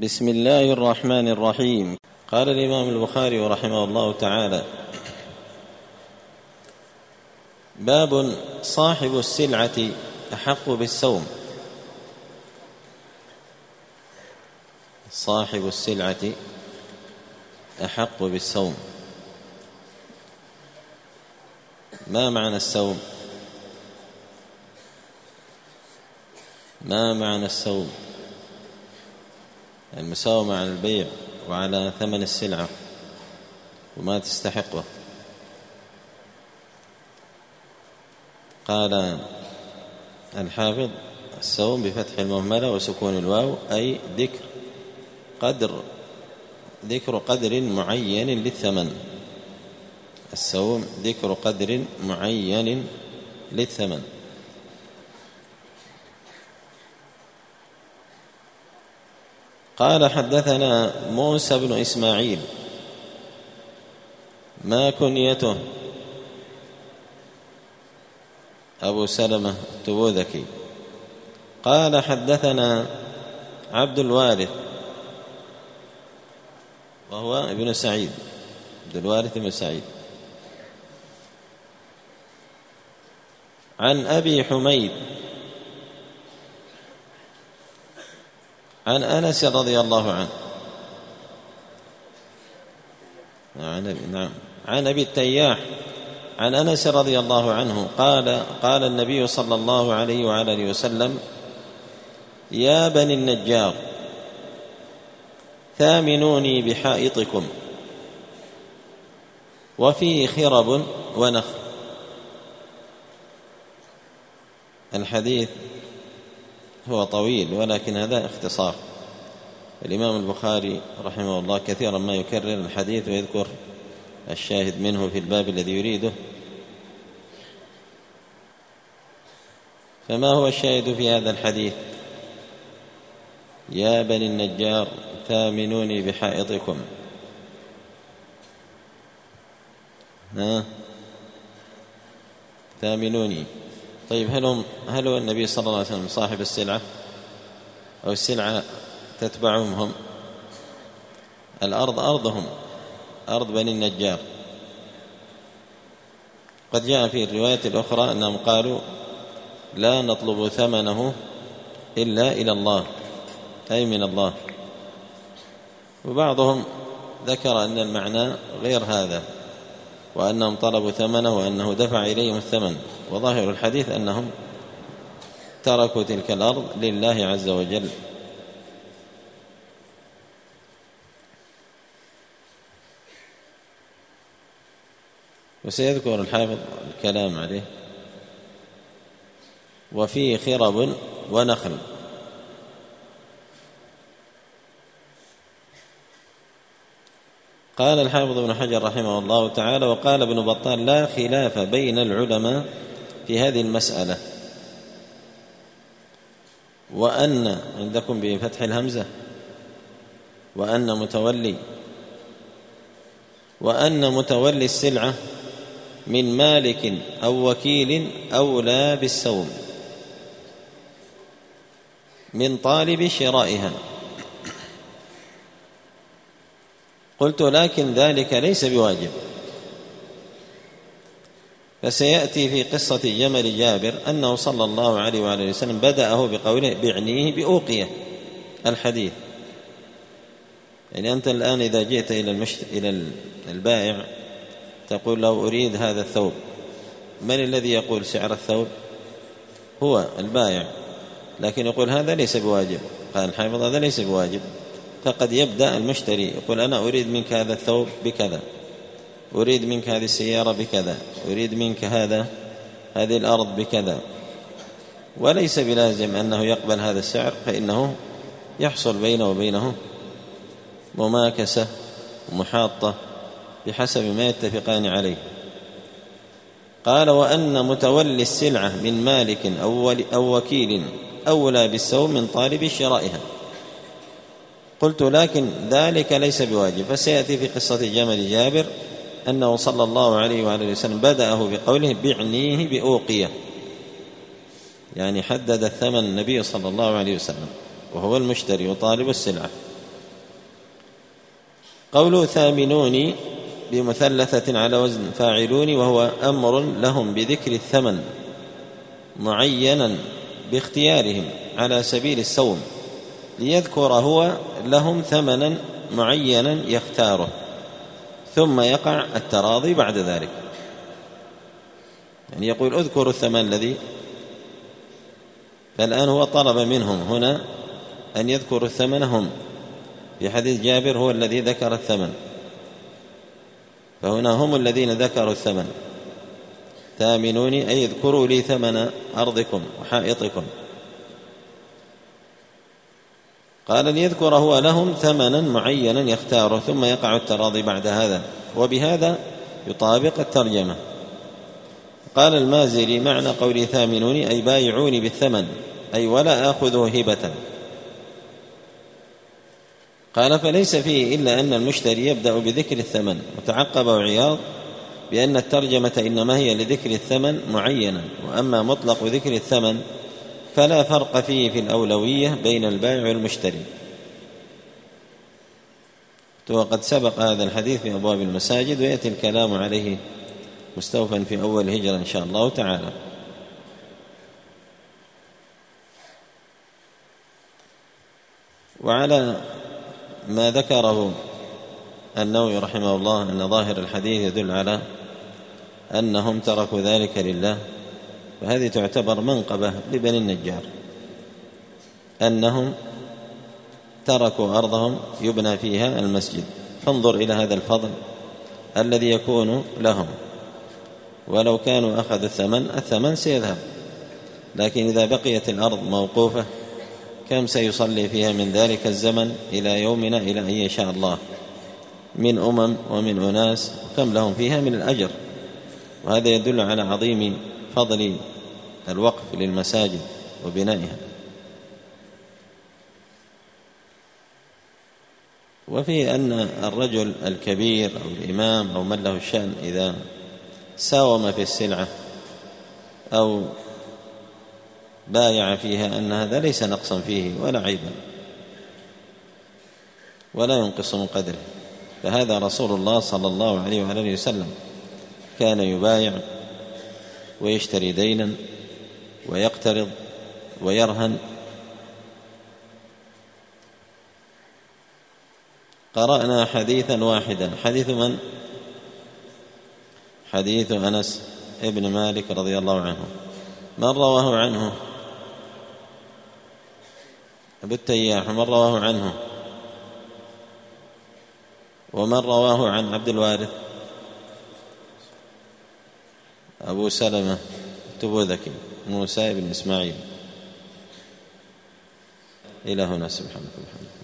بسم الله الرحمن الرحيم. قال الإمام البخاري رحمه الله تعالى: باب صاحب السلعة أحق بالسوم. صاحب السلعة أحق بالسوم. ما معنى السوم؟ ما معنى السوم؟ المساومة على البيع وعلى ثمن السلعة وما تستحقه. قال الحافظ: السوم بفتح المهملة وسكون الواو، أي ذكر قدر معين للثمن. السوم ذكر قدر معين للثمن. قال: حدثنا موسى بن إسماعيل. ما كنيته؟ أبو سلمة التبوذكي. قال: حدثنا عبد الوارث وهو ابن سعيد، عبد الوارث بن سعيد، عن أبي حميد عن أنس رضي الله عنه، عن أبي التياح عن أنس رضي الله عنه قال: قال النبي صلى الله عليه وعلى آله وسلم: يا بني النجار، ثامنوني بحائطكم وفيه خرب ونخل. الحديث هو طويل، ولكن هذا اختصار. الإمام البخاري رحمه الله كثيرا ما يكرر الحديث ويذكر الشاهد منه في الباب الذي يريده. فما هو الشاهد في هذا الحديث؟ يا بني النجار، ثامنوني بحائطكم. ثامنوني. طيب، هل هو النبي صلى الله عليه وسلم صاحب السلعة، أو السلعة تتبعهم هم؟ الأرض أرضهم، أرض بني النجار. قد جاء في الرواية الأخرى أنهم قالوا: لا نطلب ثمنه إلا إلى الله، أي من الله. وبعضهم ذكر أن المعنى غير هذا، وأنهم طلبوا ثمنه وأنه دفع إليهم الثمن. وظاهر الحديث أنهم تركوا تلك الأرض لله عز وجل. وسيذكر الحافظ الكلام عليه. وفيه خرب ونخل. قال الحافظ ابن حجر رحمه الله تعالى: وقال ابن بطال: لا خلاف بين العلماء في هذه المسألة، وأن عندكم بفتح الهمزة وأن متولي السلعة من مالك أو وكيل أولى بالسوم من طالب شرائها. قلت: لكن ذلك ليس بواجب. فسيأتي في قصة جمل جابر أنه صلى الله عليه وآله وسلم بدأه بقوله: بعنيه بأوقية. الحديث يعني أنت الآن إذا جئت إلى البائع تقول له: أريد هذا الثوب. من الذي يقول سعر الثوب؟ هو البائع، لكن يقول هذا ليس بواجب. قال الحافظ: هذا ليس بواجب. فقد يبدأ المشتري يقول: أنا أريد منك هذا الثوب بكذا، أريد منك هذه السيارة بكذا، أريد منك هذه الأرض بكذا، وليس بلازم أنه يقبل هذا السعر، فإنه يحصل بينه وبينه مماكسة ومحاطة بحسب ما يتفقان عليه. قال: وأن متولي السلعة من مالك أو وكيل أولى بالسوم من طالب شرائها. قلت: لكن ذلك ليس بواجب. فسيأتي في قصة جمل جابر أنه صلى الله عليه وآله وسلم بدأه بقوله: بعنيه بأوقية، يعني حدد الثمن النبي صلى الله عليه وسلم، وهو المشتري وطالب السلعة. قوله ثامنوني بمثلثة على وزن فاعلوني، وهو أمر لهم بذكر الثمن معينا باختيارهم على سبيل السوم، ليذكر هو لهم ثمنا معينا يختاره، ثم يقع التراضي بعد ذلك. يعني يقول اذكروا الثمن الذي، فالآن هو طلب منهم هنا أن يذكروا الثمن هم، في حديث جابر هو الذي ذكر الثمن، فهنا هم الذين ذكروا الثمن. ثامنوني أي اذكروا لي ثمن أرضكم وحائطكم. قال ليذكر هو لهم ثمنا معينا يختاره، ثم يقع التراضي بعد هذا، وبهذا يطابق الترجمة. قال المازري معنى قولي ثامنوني أي بايعوني بالثمن، أي ولا آخذه هبة. قال فليس فيه إلا أن المشتري يبدأ بذكر الثمن، وتعقبه عياض بأن الترجمة إنما هي لذكر الثمن معينا، وأما مطلق ذكر الثمن فلا فرق فيه في الأولوية بين البائع والمشتري. وقد سبق هذا الحديث في أبواب المساجد، ويأتي الكلام عليه مستوفا في أول هجرة إن شاء الله تعالى. وعلى ما ذكره النووي رحمه الله أن ظاهر الحديث يدل على أنهم تركوا ذلك لله، وهذه تعتبر منقبة لبني النجار، أنهم تركوا أرضهم يبنى فيها المسجد. فانظر إلى هذا الفضل الذي يكون لهم، ولو كانوا أخذوا الثمن سيذهب، لكن إذا بقيت الأرض موقوفة كم سيصلي فيها من ذلك الزمن إلى يومنا، إلى أن يشاء الله، من ومن أناس، كم لهم فيها من الأجر. وهذا يدل على عظيم فضل الوقف للمساجد وبنائها. وفيه أن الرجل الكبير أو الإمام أو من له الشأن إذا ساوم في السلعة أو بايع فيها أن هذا ليس نقصا فيه ولا عيبا ولا ينقص من قدره. فهذا رسول الله صلى الله عليه وآله وسلم كان يبايع ويشتري دينا ويقترض ويرهن. قرأنا حديثا واحدا، حديث من؟ حديث أنس ابن مالك رضي الله عنه. من رواه عنه؟ أبو التياح. من رواه عنه؟ ومن رواه عن عبد الوارث؟ أبو سلمة تبوذكي موسى بن إسماعيل. إلى هنا، سبحانك اللهم.